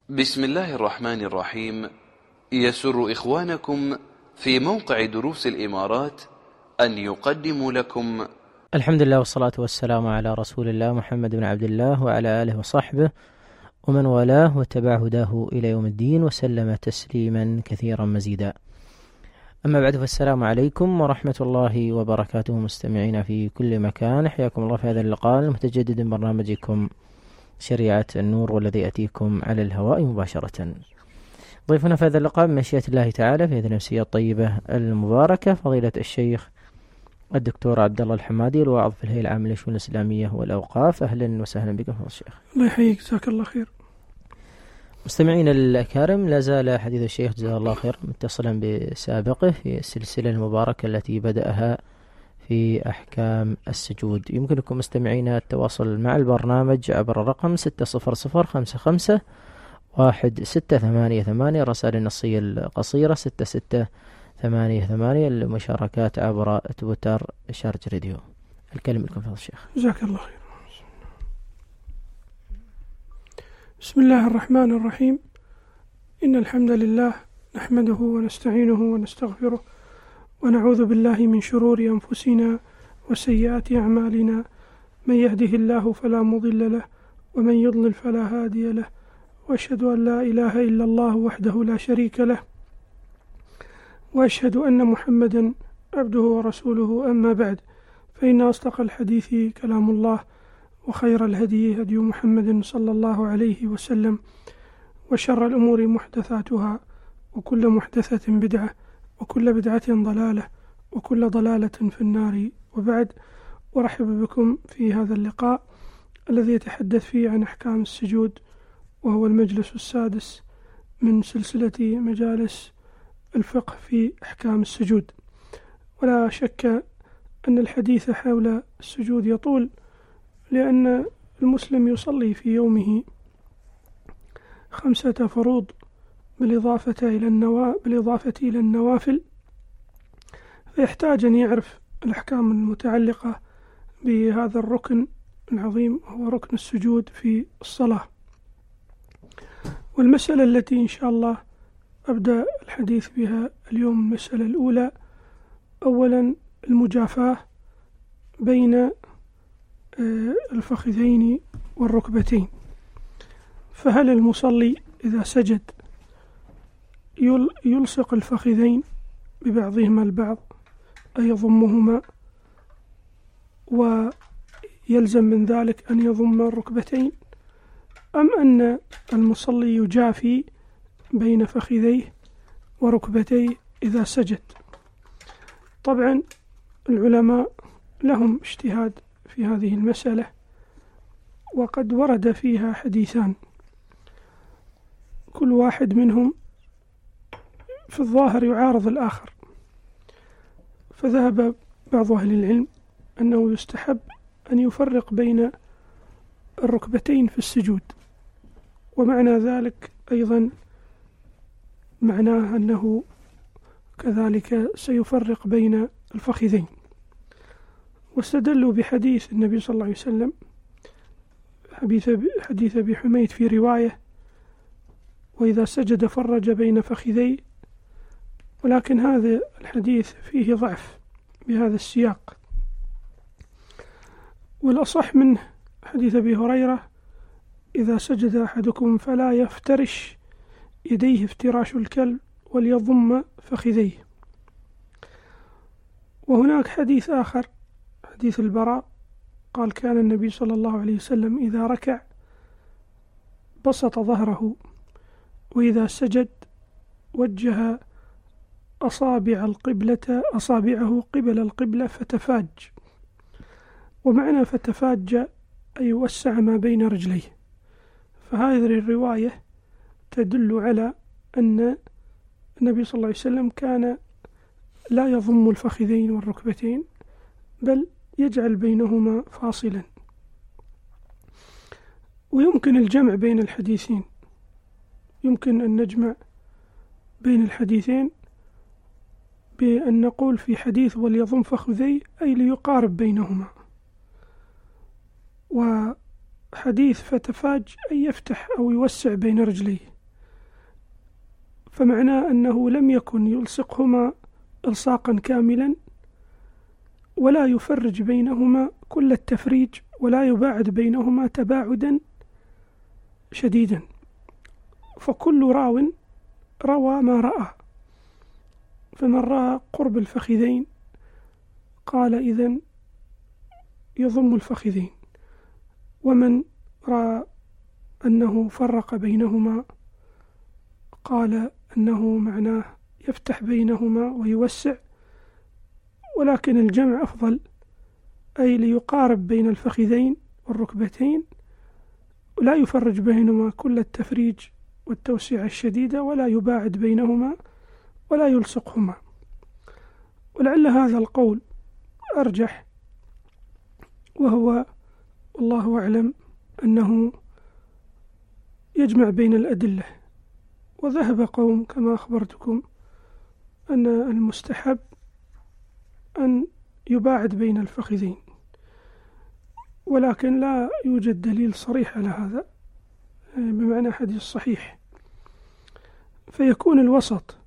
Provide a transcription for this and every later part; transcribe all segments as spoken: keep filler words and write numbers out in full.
بسم الله الرحمن الرحيم. يسر إخوانكم في موقع دروس الإمارات أن يقدموا لكم الحمد لله والصلاة والسلام على رسول الله محمد بن عبد الله وعلى آله وصحبه ومن والاه واتبع هداه إلى يوم الدين وسلم تسليما كثيرا مزيدا. أما بعد، فالسلام عليكم ورحمة الله وبركاته مستمعين في كل مكان، حياكم الله في هذا اللقاء المتجدد من برنامجكم شريعة النور، والذي يأتيكم على الهواء مباشرة. ضيفنا في هذا اللقاء بمشيئة الله تعالى في هذه النفسية الطيبة المباركة فضيلة الشيخ الدكتور عبد الله الحمادي، الواعظ في الهيئة العامة للشؤون الإسلامية والأوقاف. أهلا وسهلا بكم فضيلة الشيخ. الله يحييك، جزاك الله خير. مستمعين الأكارم، لا زال حديث الشيخ جزاه الله خير متصلا بسابقه في السلسلة المباركة التي بدأها في أحكام السجود. يمكنكم مستمعين التواصل مع البرنامج عبر الرقم ستة صفر صفر خمسة خمسة واحد ستة ثمانية ثمانية، الرسائل النصية القصيرة ستة ستة ثمانية ثمانية، المشاركات عبر تويتر شارج راديو. الكلمة لكم فضل الشيخ. جزاك الله خير. بسم الله الرحمن الرحيم. إن الحمد لله نحمده ونستعينه ونستغفره ونعوذ بالله من شرور أنفسنا وسيئات أعمالنا، من يهده الله فلا مضل له ومن يضلل فلا هادي له، وأشهد أن لا إله إلا الله وحده لا شريك له، وأشهد أن محمدا عبده ورسوله. أما بعد، فإن أصدق الحديث كلام الله، وخير الهدي هدي محمد صلى الله عليه وسلم، وشر الأمور محدثاتها، وكل محدثة بدعة، وكل بدعة ضلالة، وكل ضلالة في النار. وبعد، ورحب بكم في هذا اللقاء الذي يتحدث فيه عن أحكام السجود، وهو المجلس السادس من سلسلة مجالس الفقه في أحكام السجود. ولا شك أن الحديث حول السجود يطول، لأن المسلم يصلي في يومه خمسة فروض بالإضافة إلى النوا... بالإضافة إلى النوافل، فيحتاج أن يعرف الأحكام المتعلقة بهذا الركن العظيم، هو ركن السجود في الصلاة. والمسألة التي إن شاء الله أبدأ الحديث بها اليوم، المسألة الأولى، أولا المجافاة بين الفخذين والركبتين. فهل المصلي إذا سجد يلصق الفخذين ببعضهما البعض، أي يضمهما، ويلزم من ذلك أن يضم الركبتين، أم أن المصلي يجافي بين فخذيه وركبتيه إذا سجد؟ طبعا العلماء لهم اجتهاد في هذه المسألة، وقد ورد فيها حديثان، كل واحد منهم في الظاهر يعارض الآخر. فذهب بعض أهل العلم أنه يستحب أن يفرق بين الركبتين في السجود، ومعنى ذلك أيضا معناه أنه كذلك سيفرق بين الفخذين. واستدلوا بحديث النبي صلى الله عليه وسلم، حديث أبي حميد في رواية: وإذا سجد فرج بين فخذيه، ولكن هذا الحديث فيه ضعف بهذا السياق. والأصح منه حديث أبي هريرة: إذا سجد أحدكم فلا يفترش يديه افتراش الكلب وليضم فخذيه. وهناك حديث آخر، حديث البراء، قال: كان النبي صلى الله عليه وسلم إذا ركع بسط ظهره، وإذا سجد وجه أصابع القبلة أصابعه قبل القبلة فتفاج. ومعنى فتفاج أي وسع ما بين رجليه. فهذه الرواية تدل على أن النبي صلى الله عليه وسلم كان لا يضم الفخذين والركبتين، بل يجعل بينهما فاصلا. ويمكن الجمع بين الحديثين، يمكن أن نجمع بين الحديثين بأن نقول في حديث وليضم فخذيه أي ليقارب بينهما، وحديث فتفاج أي يفتح أو يوسع بين رجليه. فمعناه أنه لم يكن يلصقهما إلصاقا كاملا، ولا يفرج بينهما كل التفريج، ولا يباعد بينهما تباعدا شديدا. فكل راو روى ما رأى، فمن رأى قرب الفخذين قال إذن يضم الفخذين، ومن رأى أنه فرق بينهما قال أنه معناه يفتح بينهما ويوسع، ولكن الجمع أفضل، أي ليقارب بين الفخذين والركبتين، ولا يفرج بينهما كل التفريج والتوسيع الشديدة، ولا يباعد بينهما ولا يلصقهما. ولعل هذا القول أرجح، وهو والله أعلم أنه يجمع بين الأدلة. وذهب قوم كما أخبرتكم أن المستحب أن يباعد بين الفخذين، ولكن لا يوجد دليل صريح على هذا بمعنى حديث صحيح. فيكون الوسط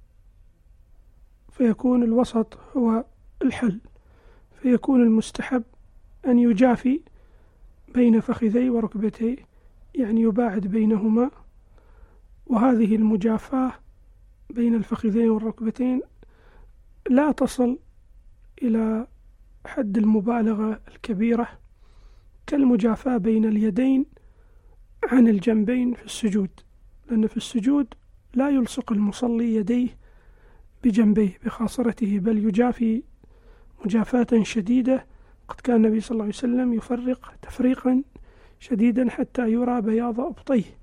فيكون الوسط هو الحل، فيكون المستحب أن يجافي بين فخذي وركبتيه، يعني يباعد بينهما. وهذه المجافاة بين الفخذين والركبتين لا تصل إلى حد المبالغة الكبيرة كالمجافاة بين اليدين عن الجنبين في السجود، لأن في السجود لا يلصق المصلي يديه بجنبيه بخاصرته، بل يجافي مجافاة شديدة. قد كان النبي صلى الله عليه وسلم يفرق تفريقا شديدا حتى يرى بياض أبطيه.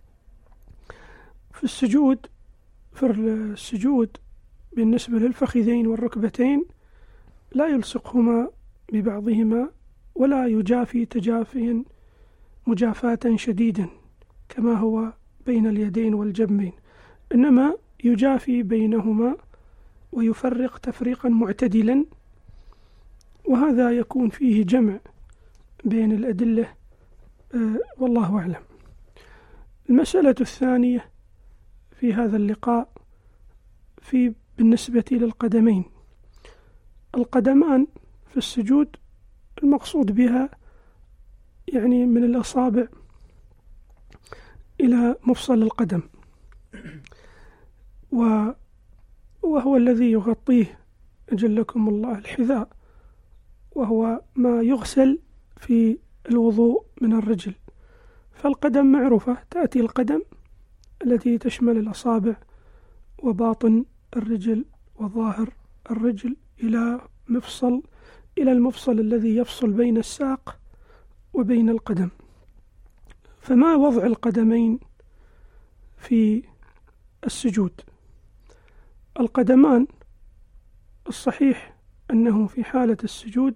في السجود في السجود بالنسبة للفخذين والركبتين لا يلصقهما ببعضهما، ولا يجافي تجافيا مجافاة شديدا كما هو بين اليدين والجنبين، إنما يجافي بينهما ويفرق تفريقا معتدلا، وهذا يكون فيه جمع بين الأدلة آه والله أعلم. المسألة الثانية في هذا اللقاء في بالنسبة للقدمين. القدمان في السجود المقصود بها يعني من الأصابع إلى مفصل القدم، وهو الذي يغطيه أجلكم الله الحذاء، وهو ما يغسل في الوضوء من الرجل. فالقدم معروفة، تأتي القدم التي تشمل الأصابع وباطن الرجل وظاهر الرجل إلى مفصل إلى المفصل الذي يفصل بين الساق وبين القدم. فما وضع القدمين في السجود؟ القدمان الصحيح أنه في حالة السجود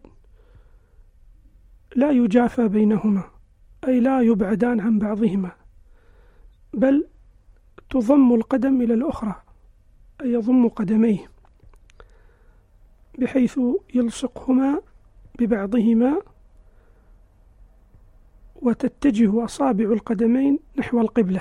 لا يجافى بينهما، أي لا يبعدان عن بعضهما، بل تضم القدم إلى الأخرى، أي يضم قدميه بحيث يلصقهما ببعضهما، وتتجه أصابع القدمين نحو القبلة،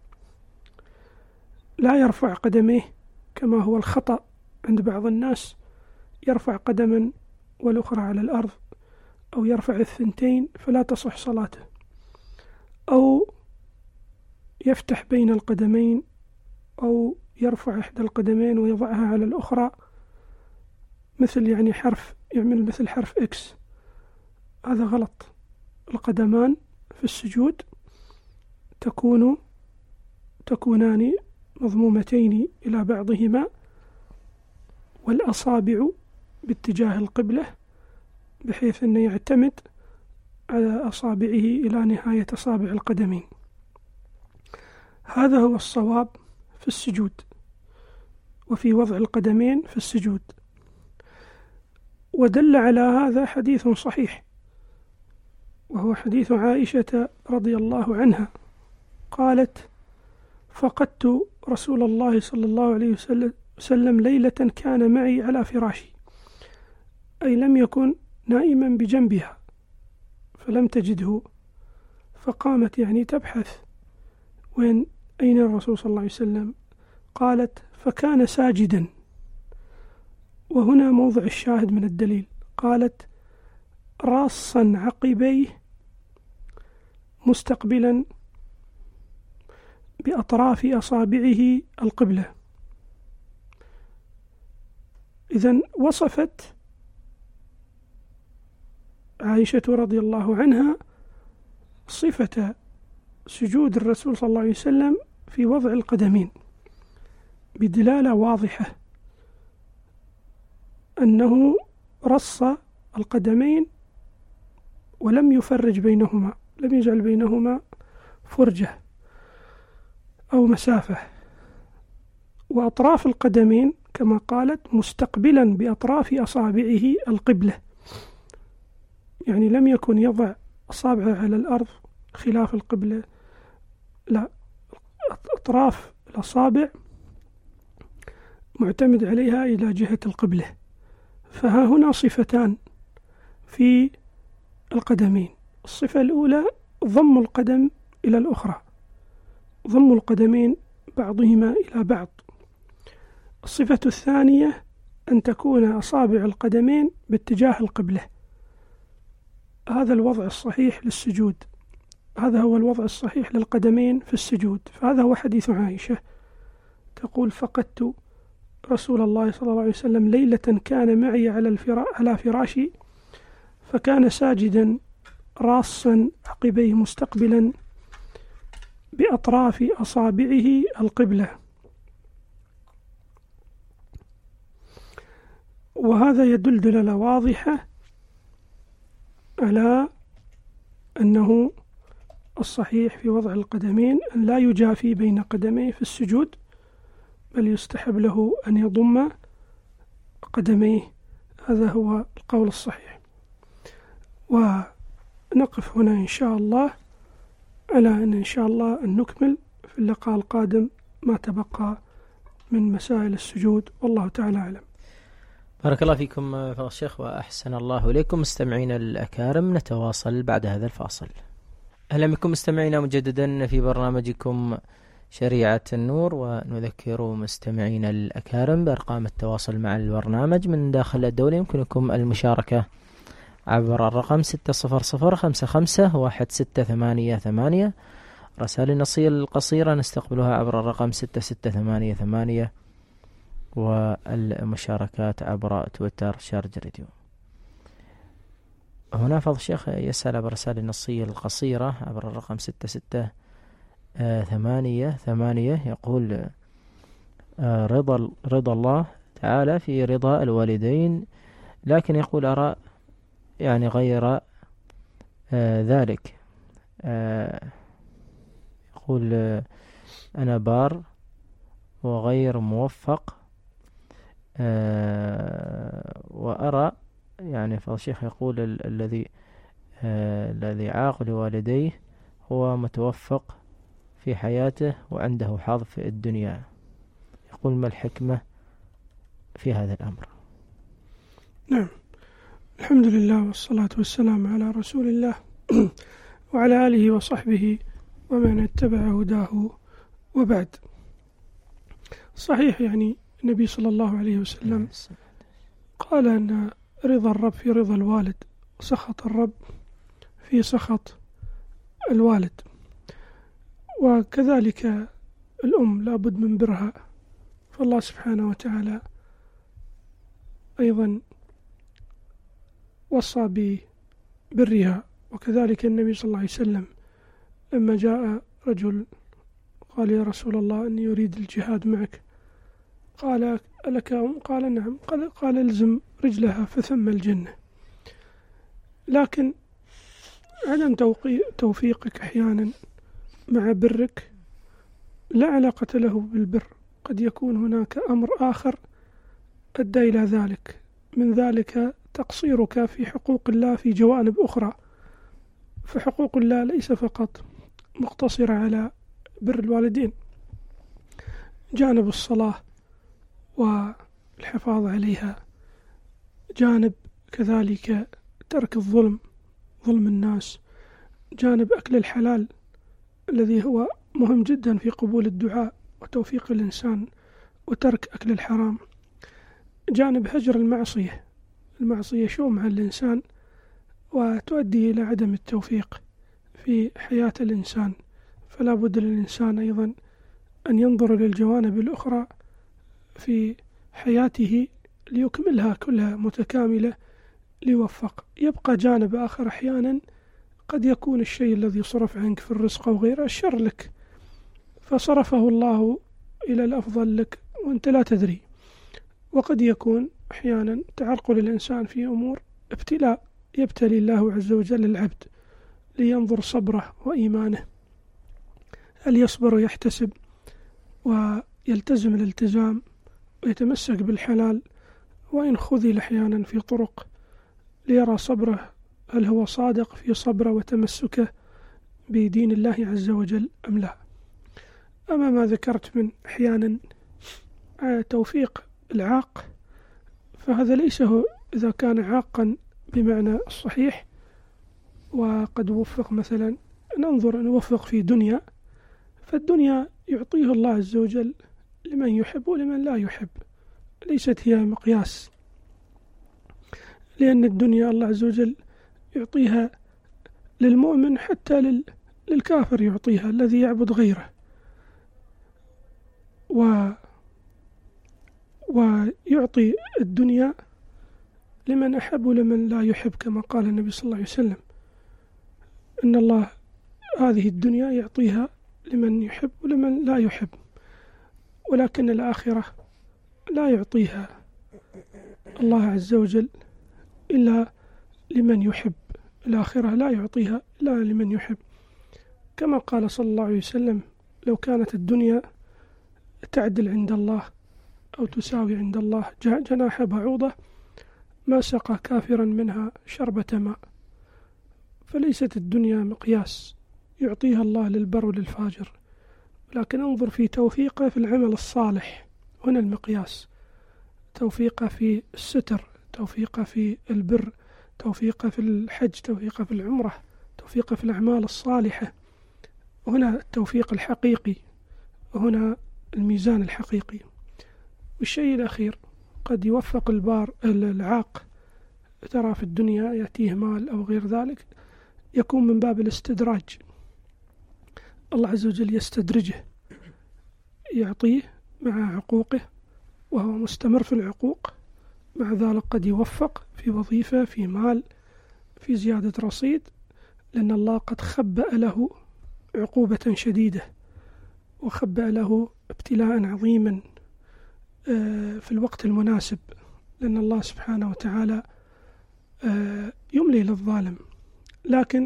لا يرفع قدميه كما هو الخطأ عند بعض الناس، يرفع قدما والأخرى على الأرض، أو يرفع الثنتين فلا تصح صلاته، أو يفتح بين القدمين، أو يرفع إحدى القدمين ويضعها على الأخرى، مثل يعني حرف يعمل مثل حرف إكس، هذا غلط. القدمان في السجود تكون تكونان مضمومتين إلى بعضهما، والأصابع باتجاه القبلة، بحيث أنه يعتمد على أصابعه إلى نهاية أصابع القدمين. هذا هو الصواب في السجود وفي وضع القدمين في السجود. ودل على هذا حديث صحيح، وهو حديث عائشة رضي الله عنها قالت: فقدت رسول الله صلى الله عليه وسلم ليلة كان معي على فراشي، أي لم يكن نائما بجنبها فلم تجده، فقامت يعني تبحث وين أين الرسول صلى الله عليه وسلم، قالت فكان ساجدا، وهنا موضع الشاهد من الدليل. قالت راصا عقبيه مستقبلا بأطراف أصابعه القبلة. إذن وصفت عائشة رضي الله عنها صفة سجود الرسول صلى الله عليه وسلم في وضع القدمين بدلالة واضحة أنه رص القدمين ولم يفرج بينهما، لم يجعل بينهما فرجة أو مسافة. وأطراف القدمين كما قالت مستقبلا بأطراف أصابعه القبلة، يعني لم يكن يضع أصابعه على الأرض خلاف القبلة، لا، أطراف الأصابع معتمد عليها إلى جهة القبلة. فها هنا صفتان في القدمين. الصفة الأولى ضم القدم إلى الأخرى، ضم القدمين بعضهما إلى بعض. الصفة الثانية أن تكون أصابع القدمين باتجاه القبلة. هذا الوضع الصحيح للسجود، هذا هو الوضع الصحيح للقدمين في السجود. فهذا هو حديث عائشة تقول فقدت رسول الله صلى الله عليه وسلم ليلة كان معي على الفرا على فراشي فكان ساجدا راصا عقبيه مستقبلا بأطراف أصابعه القبلة. وهذا يدل دلالة واضحة على أنه الصحيح في وضع القدمين أن لا يجافي بين قدميه في السجود، بل يستحب له أن يضم قدميه. هذا هو القول الصحيح. ونقف هنا إن شاء الله على أن إن شاء الله أن نكمل في اللقاء القادم ما تبقى من مسائل السجود، والله تعالى أعلم. بارك الله فيكم فضيلة الشيخ وأحسن الله إليكم. مستمعينا الأكارم، نتواصل بعد هذا الفاصل. أهلا بكم مستمعينا مجددا في برنامجكم شريعة النور، ونذكر مستمعينا الأكارم بأرقام التواصل مع البرنامج من داخل الدولة. يمكنكم المشاركة عبر الرقم ستة صفر صفر خمسة خمسة واحد ستة ثمانية ثمانية. رسائل النصية القصيرة نستقبلها عبر الرقم ستة ستة ثمانية ثمانية، والمشاركات عبر تويتر شارج راديو. هنا فضل الشيخ يسأل عبر الرسائل النصية القصيرة عبر الرقم ستة ستة ثمانية ثمانية، يقول رضا رضا الله تعالى في رضا الوالدين، لكن يقول أرى يعني غير ذلك. يقول أنا بار وغير موفق، وأرى يعني فالشيخ يقول ال- الذي آه الذي عاق لوالديه هو متوفق في حياته وعنده حظ في الدنيا. يقول ما الحكمة في هذا الأمر؟ نعم، الحمد لله والصلاة والسلام على رسول الله وعلى آله وصحبه ومن اتبع هداه، وبعد. صحيح، يعني النبي صلى الله عليه وسلم قال أن رضا الرب في رضا الوالد، وسخط الرب في سخط الوالد. وكذلك الأم لا بد من برها، فالله سبحانه وتعالى أيضا وصى ببرها. وكذلك النبي صلى الله عليه وسلم لما جاء رجل قال يا رسول الله أني يريد الجهاد معك، قال ألك أم؟ قال نعم. قال, قال الزم رجلها فثم الجنة. لكن عدم توفيقك أحيانا مع برك لا علاقة له بالبر، قد يكون هناك أمر آخر أدى إلى ذلك، من ذلك تقصيرك في حقوق الله في جوانب أخرى. فحقوق الله ليس فقط مقتصرة على بر الوالدين، جانب الصلاة والحفاظ عليها، جانب كذلك ترك الظلم، ظلم الناس، جانب أكل الحلال الذي هو مهم جدا في قبول الدعاء وتوفيق الإنسان وترك أكل الحرام. جانب هجر المعصية، المعصية شوم على الإنسان وتؤدي إلى عدم التوفيق في حياة الإنسان، فلا بد للإنسان أيضا أن ينظر للجوانب الأخرى في حياته ليكملها كلها متكاملة ليوفق. يبقى جانب آخر أحيانا قد يكون الشيء الذي صرف عنك في الرزق أو غيره الشر لك، فصرفه الله إلى الأفضل لك وأنت لا تدري. وقد يكون أحيانا تعرقل الإنسان في أمور ابتلاء يبتلي الله عز وجل العبد لينظر صبره وإيمانه، هل يصبر ويحتسب ويلتزم الالتزام ويتمسك بالحلال، وإن خذل أحيانا في طرق ليرى صبره هل هو صادق في صبره وتمسكه بدين الله عز وجل أم لا. أما ما ذكرت من أحيانا توفيق العاق، فهذا ليس هو إذا كان عاقا بمعنى الصحيح وقد وفق، مثلا ننظر أن يوفق في دنيا، فالدنيا يعطيه الله عز وجل لمن يحب ولمن لا يحب، ليست هي مقياس، لأن الدنيا الله عز وجل يعطيها للمؤمن حتى للكافر يعطيها الذي يعبد غيره، و ويعطي الدنيا لمن أحب ولمن لا يحب، كما قال النبي صلى الله عليه وسلم إن الله هذه الدنيا يعطيها لمن يحب ولمن لا يحب، ولكن الآخرة لا يعطيها الله عز وجل إلا لمن يحب، الآخرة لا يعطيها إلا لمن يحب، كما قال صلى الله عليه وسلم لو كانت الدنيا تعدل عند الله أو تساوي عند الله جناح بعوضة ما سقى كافرا منها شربة ماء. فليست الدنيا مقياس يعطيها الله للبر وللفاجر، لكن انظر في توفيقه في العمل الصالح، هنا المقياس، توفيقه في الستر، توفيقه في البر، توفيقه في الحج، توفيقه في العمرة، توفيقه في الأعمال الصالحة، هنا التوفيق الحقيقي، وهنا الميزان الحقيقي. والشيء الأخير قد يوفق البار العاق، ترى في الدنيا يأتيه مال أو غير ذلك، يكون من باب الاستدراج، الله عز وجل يستدرجه، يعطيه مع عقوقه وهو مستمر في العقوق، مع ذلك قد يوفق في وظيفة، في مال، في زيادة رصيد، لأن الله قد خبأ له عقوبة شديدة وخبأ له ابتلاء عظيما في الوقت المناسب، لأن الله سبحانه وتعالى يملي للظالم، لكن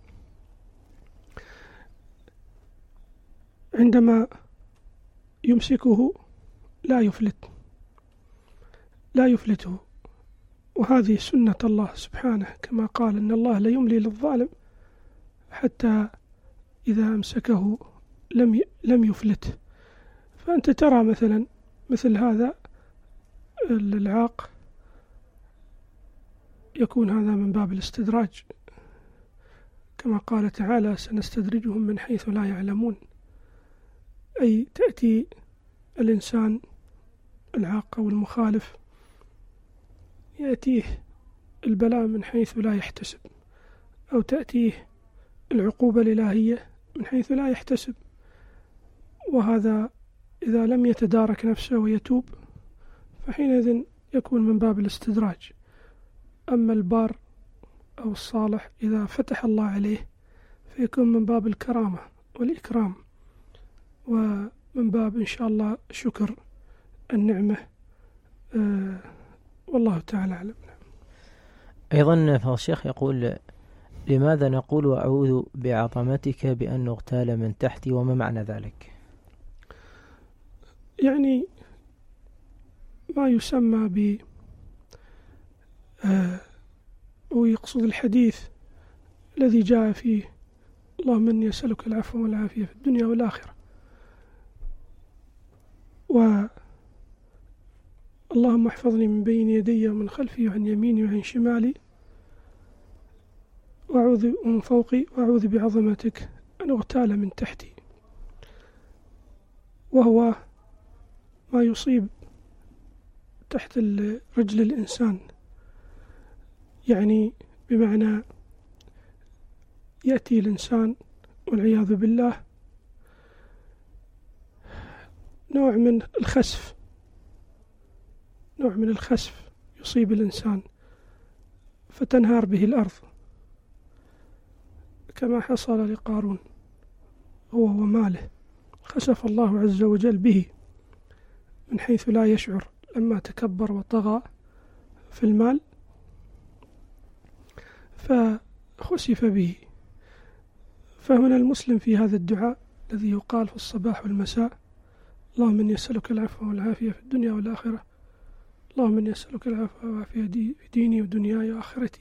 عندما يمسكه لا يفلت لا يفلته، وهذه سنة الله سبحانه، كما قال إن الله لا يملي للظالم حتى إذا أمسكه لم لم يفلته. فأنت ترى مثلا مثل هذا العاق يكون هذا من باب الاستدراج، كما قال تعالى سنستدرجهم من حيث لا يعلمون، أي تأتي الإنسان العاق أو المخالف يأتيه البلاء من حيث لا يحتسب، أو تأتيه العقوبة الإلهية من حيث لا يحتسب، وهذا إذا لم يتدارك نفسه ويتوب فحينئذ يكون من باب الاستدراج. أما البار أو الصالح إذا فتح الله عليه فيكون من باب الكرامة والإكرام، ومن باب إن شاء الله شكر النعمة، أه والله تعالى أعلم. أيضا فالشيخ يقول لماذا نقول أعوذ بعظمتك بأن نغتال من تحتي، وما معنى ذلك؟ يعني ما يسمى ب آه ويقصد الحديث الذي جاء فيه اللهم إني أسألك العفو والعافية في الدنيا والآخرة، اللهم احفظني من بين يدي ومن خلفي وعن يميني وعن شمالي وأعوذ من فوقي وأعوذ بعظمتك أن أغتال من تحتي. وهو ما يصيب تحت رجل الإنسان، يعني بمعنى يأتي الإنسان والعياذ بالله نوع من الخسف نوع من الخسف يصيب الإنسان فتنهار به الأرض، كما حصل لقارون هو وماله، خسف الله عز وجل به من حيث لا يشعر لما تكبر وطغى في المال فخسف به. فهنا المسلم في هذا الدعاء الذي يقال في الصباح والمساء: اللهم إني أسألك العفو والعافية في الدنيا والآخرة، اللهم إني أسألك العفو والعافية في ديني ودنياي وآخرتي،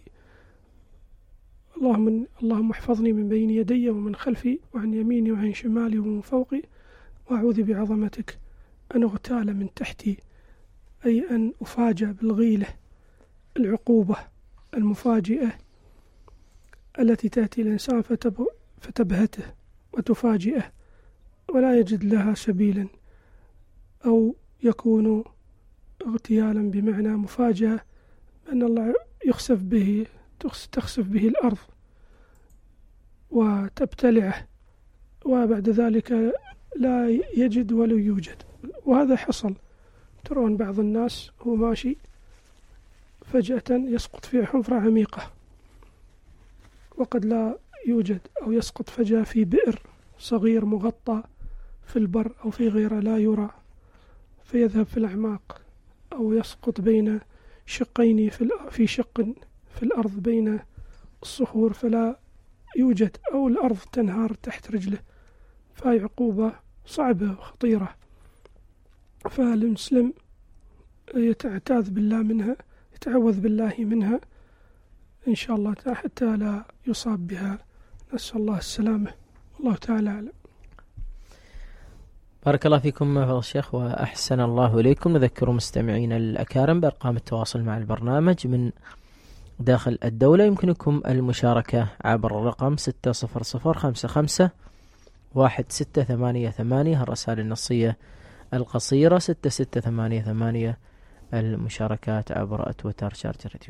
اللهم اللهم احفظني من بين يدي ومن خلفي وعن يميني وعن شمالي ومن فوقي، وأعوذ بعظمتك أن أغتال من تحتي، أي أن أفاجأ بالغيلة، العقوبة المفاجئة التي تأتي الإنسان فتبهته وتفاجئه ولا يجد لها سبيلا، أو يكون اغتيالا بمعنى مفاجأة أن الله يخسف به تخسف به الأرض وتبتلعه، وبعد ذلك لا يجد ولا يوجد. وهذا حصل، ترون بعض الناس هو ماشي فجأة يسقط في حفرة عميقة وقد لا يوجد، أو يسقط فجأة في بئر صغير مغطى في البر أو في غيره لا يرى فيذهب في الأعماق، أو يسقط بين شقين في شق في الأرض بين الصخور فلا يوجد، أو الأرض تنهار تحت رجله، فهي عقوبة صعبة وخطيرة. فالمسلم يتعتاذ بالله منها، يتعوذ بالله منها إن شاء الله حتى لا يصاب بها، نسأل الله السلامة، والله تعالى أعلم. بارك الله فيكم فضيلة الشيخ وأحسن الله إليكم. نذكر مستمعينا الأكارم بأرقام التواصل مع البرنامج من داخل الدولة. يمكنكم المشاركة عبر الرقم ستة صفر صفر خمسة خمسة واحد ستة ثمانية ثمانية، الرسائل النصية القصيرة ستة ستة ثمانية ثمانية، المشاركات عبر تويتر شارجر راديو.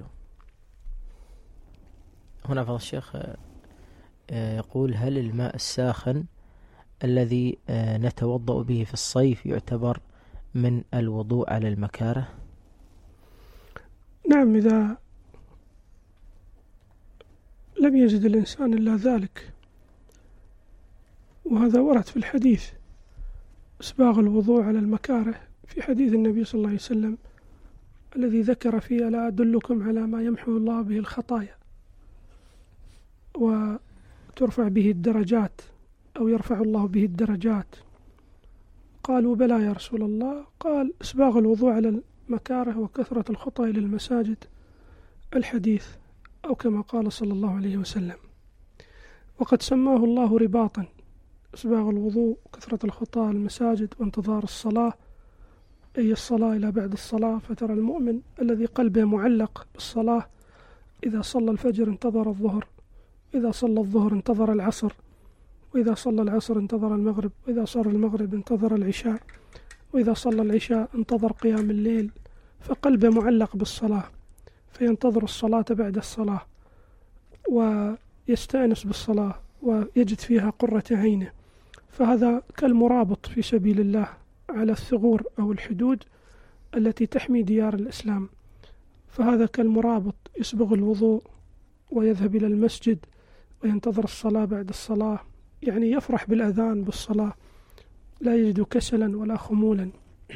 هنا فضل الشيخ يقول: هل الماء الساخن الذي نتوضأ به في الصيف يعتبر من الوضوء على المكاره؟ نعم، إذا لم يجد الإنسان إلا ذلك، وهذا ورد في الحديث إسباغ الوضوء على المكاره، في حديث النبي صلى الله عليه وسلم الذي ذكر فيه: ألا أدلكم على ما يمحو الله به الخطايا وترفع به الدرجات، أو يرفع الله به الدرجات؟ قالوا: بلى يا رسول الله. قال: إسباغ الوضوء على المكاره وكثرة الخطى إلى المساجد، الحديث، أو كما قال صلى الله عليه وسلم. وقد سماه الله رباطا، إسباغ الوضوء وكثرة الخطى إلى المساجد وانتظار الصلاة، أي الصلاة إلى بعد الصلاة. فترى المؤمن الذي قلبه معلق بالصلاة إذا صلى الفجر انتظر الظهر، إذا صلى الظهر انتظر العصر، وإذا صلى العصر انتظر المغرب، وإذا صار المغرب انتظر العشاء، وإذا صلى العشاء انتظر قيام الليل. فقلبه معلق بالصلاة، فينتظر الصلاة بعد الصلاة ويستأنس بالصلاة ويجد فيها قرة عينه. فهذا كالمرابط في سبيل الله على الثغور أو الحدود التي تحمي ديار الإسلام. فهذا كالمرابط يسبغ الوضوء ويذهب إلى المسجد وينتظر الصلاة بعد الصلاة، يعني يفرح بالأذان بالصلاة، لا يجد كسلا ولا خمولا.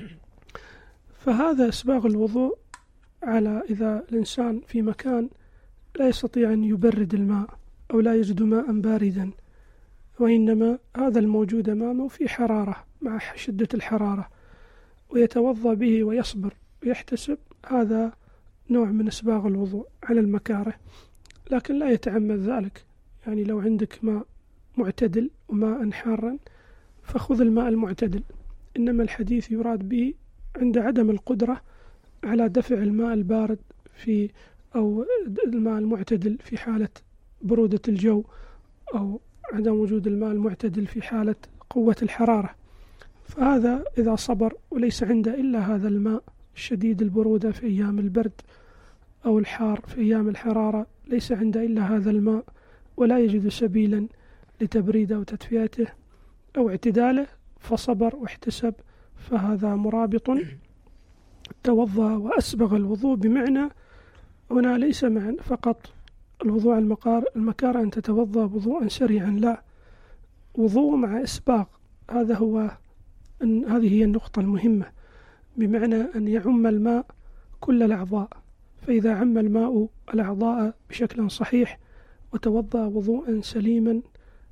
فهذا إسباغ الوضوء على إذا الإنسان في مكان لا يستطيع أن يبرد الماء أو لا يجد ماء باردا، وإنما هذا الموجود أمامه في حرارة مع شدة الحرارة، ويتوضأ به ويصبر ويحتسب، هذا نوع من إسباغ الوضوء على المكاره، لكن لا يتعمد ذلك. يعني لو عندك ماء معتدل وماء حارا فخذ الماء المعتدل، إنما الحديث يراد به عند عدم القدرة على دفع الماء البارد في أو الماء المعتدل في حالة برودة الجو، أو عدم وجود الماء المعتدل في حالة قوة الحرارة. فهذا إذا صبر وليس عنده إلا هذا الماء شديد البرودة في أيام البرد أو الحار في أيام الحرارة، ليس عنده إلا هذا الماء ولا يجد سبيلا لتبريده وتدفئته أو اعتداله، فصبر واحتسب، فهذا مرابط توضأ وأسبغ الوضوء. بمعنى هنا ليس مع فقط الوضوء على المكار المكار أن تتوضأ وضوءا سريعا، لا، وضوء مع إسباغ. هذا هو أن هذه هي النقطة المهمة، بمعنى أن يعم الماء كل الأعضاء. فإذا عم الماء الأعضاء بشكل صحيح وتوضأ وضوءا سليما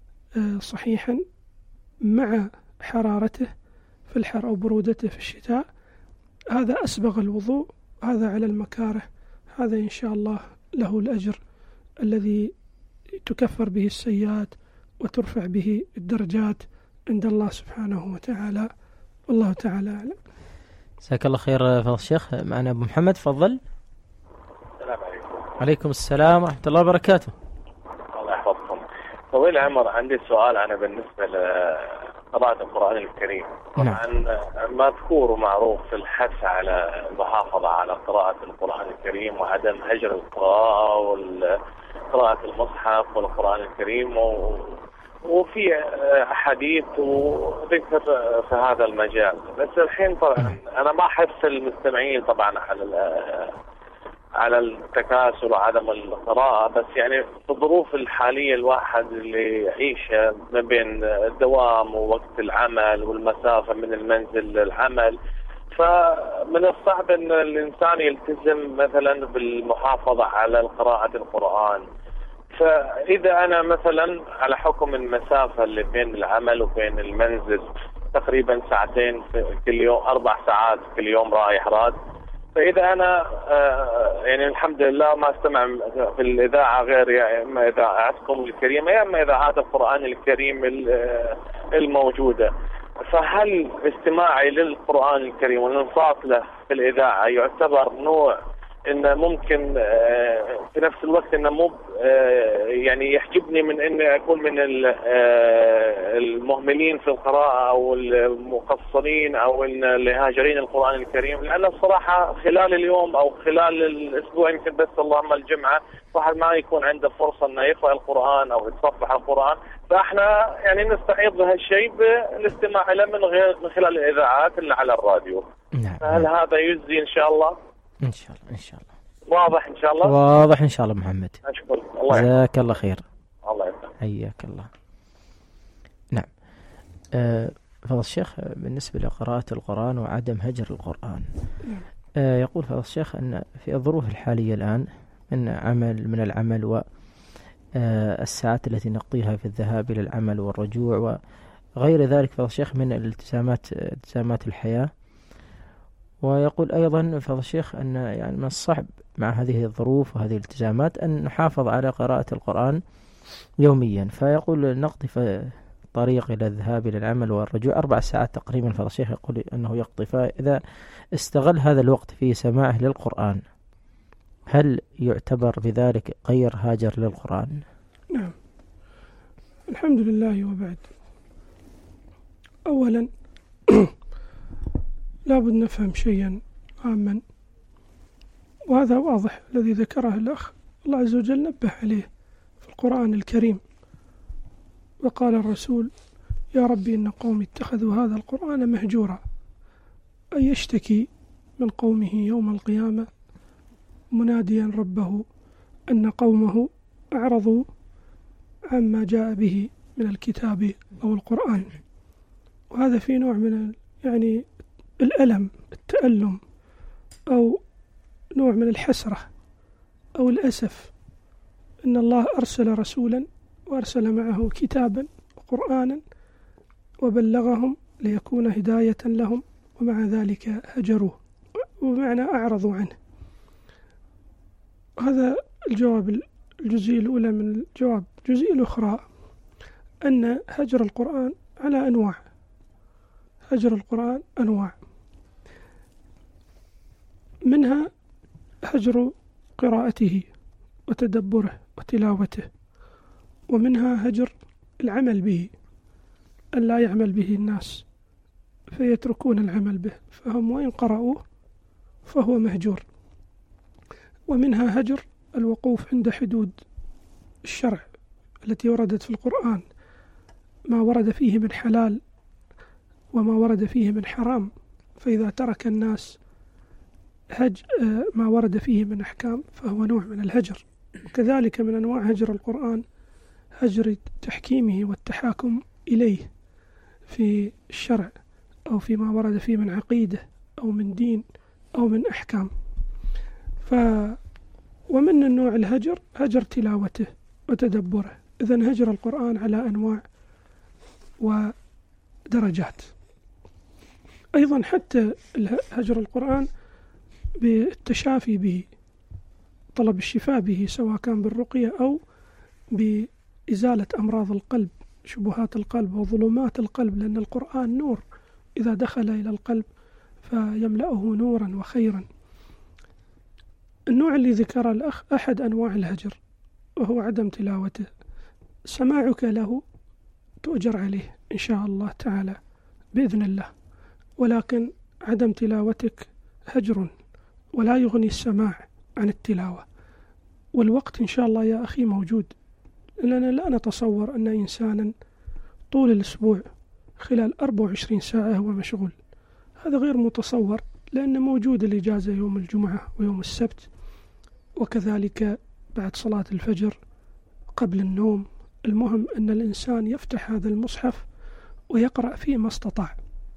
صحيحا مع حرارته في الحر أو برودته في الشتاء، هذا أسبغ الوضوء. هذا على المكاره، هذا إن شاء الله له الأجر الذي تكفر به السيئات وترفع به الدرجات عند الله سبحانه وتعالى، والله تعالى أعلم. جزاك الله خير فضل الشيخ. معنا أبو محمد، تفضل. السلام عليكم. عليكم السلام ورحمة الله وبركاته. الله يحفظكم. طويل العمر، عندي سؤال أنا بالنسبة لقراءة القرآن الكريم. طبعا مذكور ومعروف في الحث على المحافظة على قراءة القرآن الكريم وعدم هجر القراءة وقراءة المصحف والقرآن الكريم، و... وفي أحاديث وذكر في هذا المجال. بس الحين طبعا أنا ما أحث المستمعين طبعا على على التكاسل وعدم القراءة، بس يعني في الظروف الحالية الواحد اللي يعيشها ما بين الدوام ووقت العمل والمسافة من المنزل للعمل، فمن الصعب أن الإنسان يلتزم مثلا بالمحافظة على قراءة القرآن. فإذا أنا مثلا على حكم المسافة اللي بين العمل وبين المنزل تقريبا ساعتين في كل يوم، أربع ساعات كل يوم رايح راد، فإذا أنا يعني الحمد لله ما استمع في الإذاعة غير يا إما إذاعتكم الكريمة يا إما إذاعات القرآن الكريم الموجودة، فهل استماعي للقرآن الكريم والانصات له في الإذاعة يعتبر نوع إنه ممكن في نفس الوقت إنه مو يعني يحجبني من إني أكون من المهملين في القراءة أو المقصرين أو اللي هاجرين القرآن الكريم؟ لأن الصراحة خلال اليوم أو خلال الأسبوع يمكن بس اللهم الجمعة واحد ما يكون عنده فرصة إنه يقرأ القرآن أو يتصفح القرآن، فإحنا يعني نستعيض بهالشيء بالاستماع له من غير من خلال الإذاعات اللي على الراديو. نعم. هل هذا يجزي إن شاء الله؟ إن شاء الله إن شاء الله. واضح إن شاء الله. واضح إن شاء الله محمد. أشكرك. الله جزاك الله خير. الله يسلمك. حياك الله. نعم. أه فضل الشيخ، بالنسبة لقراءة القرآن وعدم هجر القرآن، أه يقول فضل الشيخ أن في الظروف الحالية الآن من عمل من العمل والساعات التي نقضيها في الذهاب إلى العمل والرجوع وغير ذلك فضل الشيخ من الالتزامات التزامات الحياة، ويقول أيضا فضل الشيخ أن يعني من الصعب مع هذه الظروف وهذه الالتزامات أن نحافظ على قراءة القرآن يوميا، فيقول نقضي في الطريق إلى الذهاب إلى العمل والرجوع أربع ساعات تقريبا فضل الشيخ يقول أنه يقضي، فإذا استغل هذا الوقت في سماعه للقرآن هل يعتبر بذلك غير هاجر للقرآن؟ نعم، الحمد لله. وبعد، أولا لابد نفهم شيئا عاما، وهذا واضح الذي ذكره الأخ، الله عز وجل نبه عليه في القرآن الكريم، وقال الرسول يا ربي إن قومي اتخذوا هذا القرآن مهجورا، أي يشتكي من قومه يوم القيامة مناديا ربه أن قومه أعرضوا عما جاء به من الكتاب أو القرآن. وهذا في نوع من يعني الألم، التألم، أو نوع من الحسرة أو الأسف أن الله أرسل رسولا وأرسل معه كتابا وقرآنا وبلغهم ليكون هداية لهم، ومع ذلك هجروه، ومعنى أعرضوا عنه. هذا الجواب الجزئية الأولى من الجواب. الجزئية الأخرى أن هجر القرآن على أنواع، هجر القرآن أنواع، منها هجر قراءته وتدبره وتلاوته، ومنها هجر العمل به، أن لا يعمل به الناس، فيتركون العمل به، فهم وإن قرأوه فهو مهجور. ومنها هجر الوقوف عند حدود الشرع التي وردت في القرآن، ما ورد فيه من حلال وما ورد فيه من حرام، فإذا ترك الناس هج ما ورد فيه من أحكام فهو نوع من الهجر. وكذلك من أنواع هجر القرآن هجر تحكيمه والتحاكم إليه في الشرع أو فيما ورد فيه من عقيدة أو من دين أو من أحكام. ف ومن النوع الهجر هجر تلاوته وتدبره. إذن هجر القرآن على أنواع ودرجات. أيضا حتى هجر القرآن بالتشافي به، طلب الشفاء به، سواء كان بالرقية أو بإزالة أمراض القلب، شبهات القلب وظلمات القلب، لأن القرآن نور إذا دخل إلى القلب فيملأه نورا وخيرا. النوع اللي ذكر الأخ أحد أنواع الهجر وهو عدم تلاوته. سماعك له تؤجر عليه إن شاء الله تعالى بإذن الله، ولكن عدم تلاوتك هجر ولا يغني السماع عن التلاوة. والوقت إن شاء الله يا أخي موجود، لأننا لا نتصور أن إنسانا طول الأسبوع خلال أربع وعشرين ساعة هو مشغول، هذا غير متصور، لأن موجود الإجازة يوم الجمعة ويوم السبت، وكذلك بعد صلاة الفجر قبل النوم. المهم أن الإنسان يفتح هذا المصحف ويقرأ فيه ما استطاع.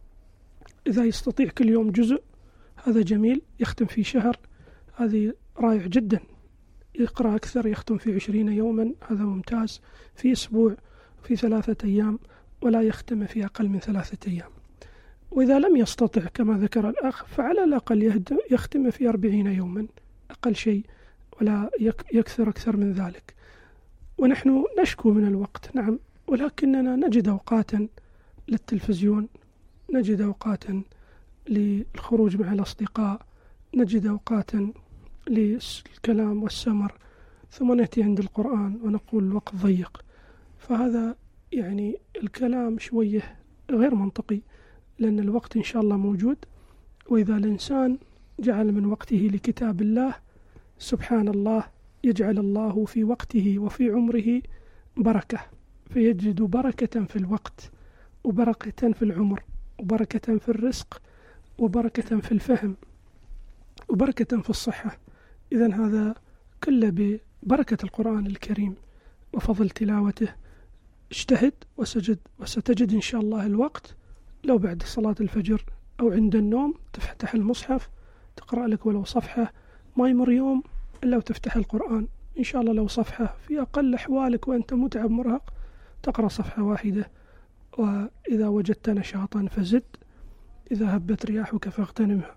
إذا يستطيع كل يوم جزء هذا جميل، يختم في شهر هذه رائع جدا. يقرأ أكثر يختم في عشرين يوما هذا ممتاز، في أسبوع، في ثلاثة أيام، ولا يختم في أقل من ثلاثة أيام. وإذا لم يستطع كما ذكر الأخ فعلى الأقل يختم في أربعين يوما أقل شيء، ولا يكثر أكثر من ذلك. ونحن نشكو من الوقت نعم، ولكننا نجد أوقاتا للتلفزيون، نجد أوقاتا للخروج مع الأصدقاء، نجد أوقاتا للكلام والسمر، ثم نأتي عند القرآن ونقول الوقت ضيق. فهذا يعني الكلام شوية غير منطقي، لأن الوقت إن شاء الله موجود. وإذا الإنسان جعل من وقته لكتاب الله سبحان الله يجعل الله في وقته وفي عمره بركة، فيجد بركة في الوقت وبركة في العمر وبركة في الرزق وبركة في الفهم وبركة في الصحة. إذن هذا كله ببركة القرآن الكريم وفضل تلاوته. اجتهد وسجد، وستجد إن شاء الله الوقت لو بعد صلاة الفجر أو عند النوم تفتح المصحف تقرأ لك ولو صفحة، ما يمر يوم إلا وتفتح القرآن إن شاء الله لو صفحة، في أقل أحوالك وأنت متعب مرهق تقرأ صفحة واحدة. وإذا وجدت نشاطا فزد، إذا هبت رياحك فاغتنمها.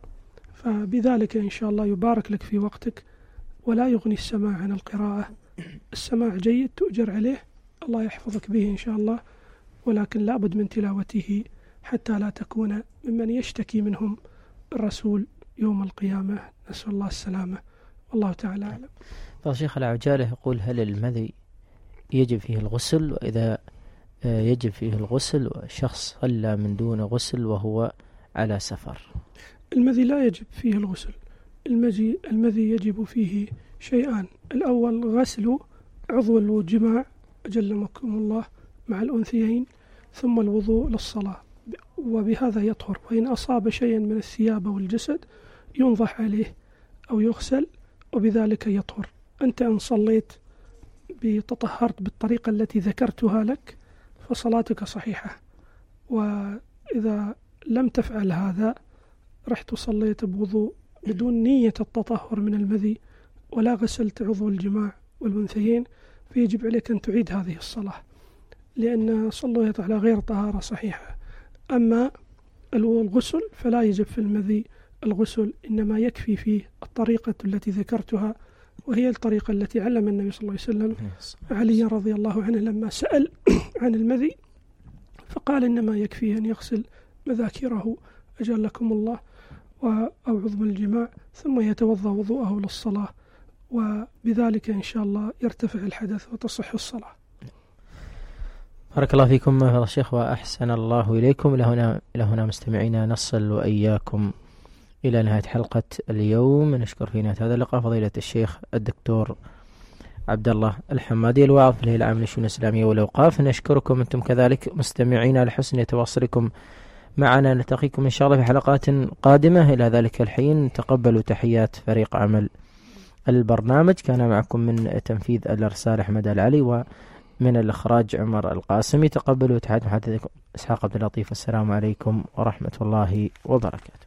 فبذلك إن شاء الله يبارك لك في وقتك، ولا يغني السماع عن القراءة. السماع جيد تؤجر عليه، الله يحفظك به إن شاء الله، ولكن لابد من تلاوته حتى لا تكون ممن يشتكي منهم الرسول يوم القيامة، نسأل الله السلامة، والله تعالى أعلم. فالشيخ العجالة يقول: هل المذي يجب فيه الغسل؟ وإذا يجب فيه الغسل وشخص صلى من دون غسل وهو على سفر؟ المذي لا يجب فيه الغسل. المذي المذي يجب فيه شيئان: الأول غسل عضو الجماع أجلمكم الله مع الأنثيين، ثم الوضوء للصلاة، وبهذا يطهر. وإن أصاب شيئا من الثياب والجسد ينضح عليه أو يغسل، وبذلك يطهر. أنت إن صليت بتطهرت بالطريقة التي ذكرتها لك فصلاتك صحيحة، وإذا لم تفعل هذا رحت صليت بوضوء بدون نية التطهر من المذي ولا غسلت عضو الجماع والأنثيين، فيجب عليك أن تعيد هذه الصلاة، لأن صليت على غير طهارة صحيحة. أما الغسل فلا يجب في المذي الغسل، إنما يكفي فيه الطريقة التي ذكرتها، وهي الطريقة التي علم النبي صلى الله عليه وسلم علي رضي الله عنه لما سأل عن المذي فقال: إنما يكفي أن يغسل مذاكره أجلكم الله أو عظم الجماع، ثم يتوضأ وضوءه للصلاة، وبذلك إن شاء الله يرتفع الحدث وتصح الصلاة. بارك الله فيكم فضيلة الشيخ وأحسن الله إليكم. إلى هنا إلى هنا مستمعينا نصل وإياكم إلى نهاية حلقة اليوم. نشكر في نهاية هذا اللقاء فضيلة الشيخ الدكتور عبد الله الحمادي الواعظ في الهيئة العامة للشؤون الإسلامية والأوقاف. نشكركم أنتم كذلك مستمعينا لحسن تواصلكم معنا. نلتقيكم إن شاء الله في حلقات قادمة. إلى ذلك الحين تقبلوا تحيات فريق عمل البرنامج. كان معكم من تنفيذ الإرسال أحمد العلي ومن الإخراج عمر القاسمي. تقبلوا تحيات محدثكم إسحاق عبد اللطيف. السلام عليكم ورحمة الله وبركاته.